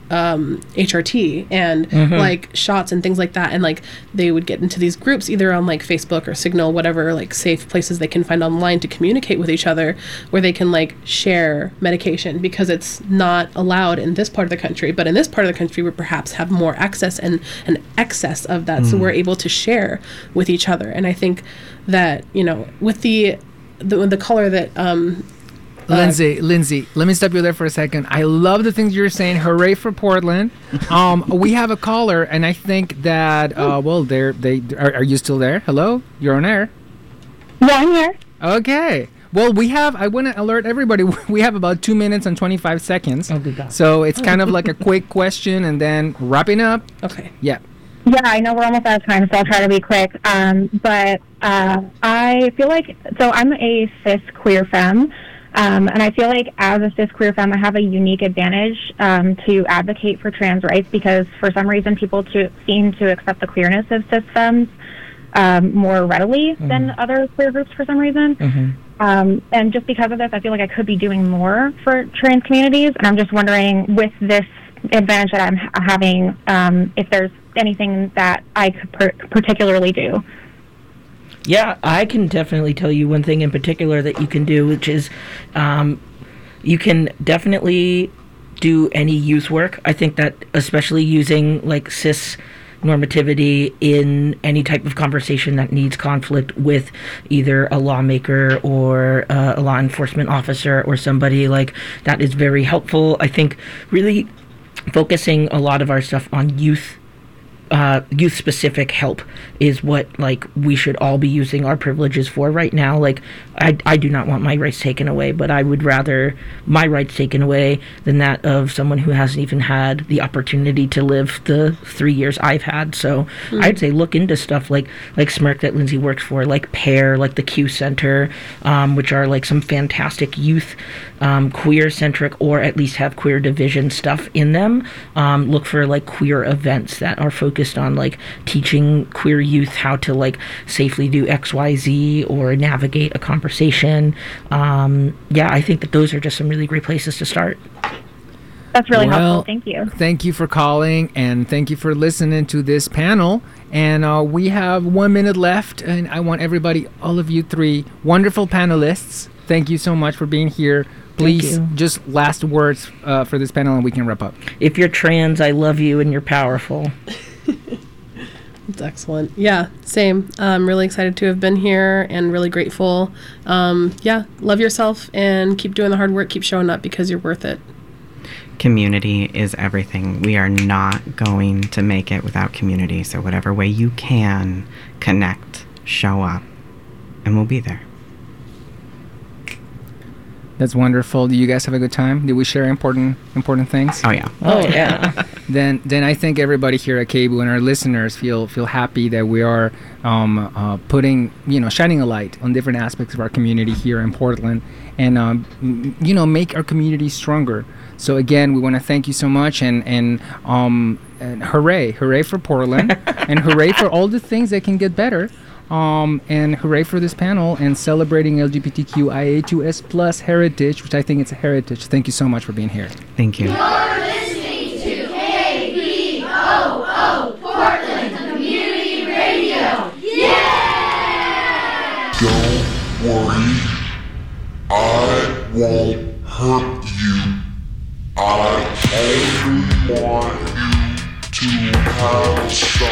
HRT and like shots and things like that. And, like, they would get into these groups either on, like, Facebook or Signal, whatever, like, safe places they can find online to communicate with each other, where they can, like, share medication, because it's not allowed in this part of the country. But in this part of the country, we perhaps have more access and an excess of that, so we're able to share with each other. And I think that, you know, with the color that Lindsay, let me stop you there for a second. I love the things you're saying. Hooray for Portland. We have a caller, and I think that are you still there? Hello, you're on air. Yeah, I'm here. Okay. Well, I want to alert everybody, we have about 2 minutes and 25 seconds. Oh, good God. So it's kind of like a quick question and then wrapping up. Okay. Yeah. Yeah, I know we're almost out of time, so I'll try to be quick. But I feel like, so I'm a cis queer femme, and I feel like as a cis queer femme, I have a unique advantage to advocate for trans rights, because for some reason people seem to accept the queerness of cis femmes more readily than other queer groups for some reason. And just because of this, I feel like I could be doing more for trans communities, and I'm just wondering, with this advantage that I'm having, if there's anything that I could particularly do. Yeah, I can definitely tell you one thing in particular that you can do, which is you can definitely do any youth work. I think that especially using like cis normativity in any type of conversation that needs conflict with either a lawmaker or a law enforcement officer or somebody, like that is very helpful. I think really focusing a lot of our stuff on youth specific help is what like we should all be using our privileges for right now. Like I do not want my rights taken away, but I would rather my rights taken away than that of someone who hasn't even had the opportunity to live the 3 years I've had. So I'd say look into stuff like SMERC that Lindsay works for, like PAIR, like the Q Center, which are like some fantastic youth queer centric, or at least have queer division stuff in them. Look for like queer events that are focused on like teaching queer youth how to like safely do XYZ or navigate a conversation. I think that those are just some really great places to start. That's really helpful. Thank you. Thank you for calling, and thank you for listening to this panel. And we have 1 minute left, and I want everybody, all of you three wonderful panelists, thank you so much for being here. Please, just last words for this panel, and we can wrap up. If you're trans, I love you, and you're powerful. That's excellent. Yeah, same. I'm really excited to have been here and really grateful. Love yourself and keep doing the hard work. Keep showing up because you're worth it. Community is everything. We are not going to make it without community. So whatever way you can connect, show up, and we'll be there. That's wonderful. Do you guys have a good time? Did we share important things? Oh yeah. Oh yeah. Then I think everybody here at KBOO and our listeners feel happy that we are putting, shining a light on different aspects of our community here in Portland, and make our community stronger. So again, we want to thank you so much, and hooray for Portland, and hooray for all the things that can get better. And hooray for this panel and celebrating LGBTQIA2S plus heritage, which I think it's a heritage. Thank you so much for being here. Thank you. You're listening to KBOO Portland Community Radio. Yeah! Don't worry, I won't hurt you. I only want you to have some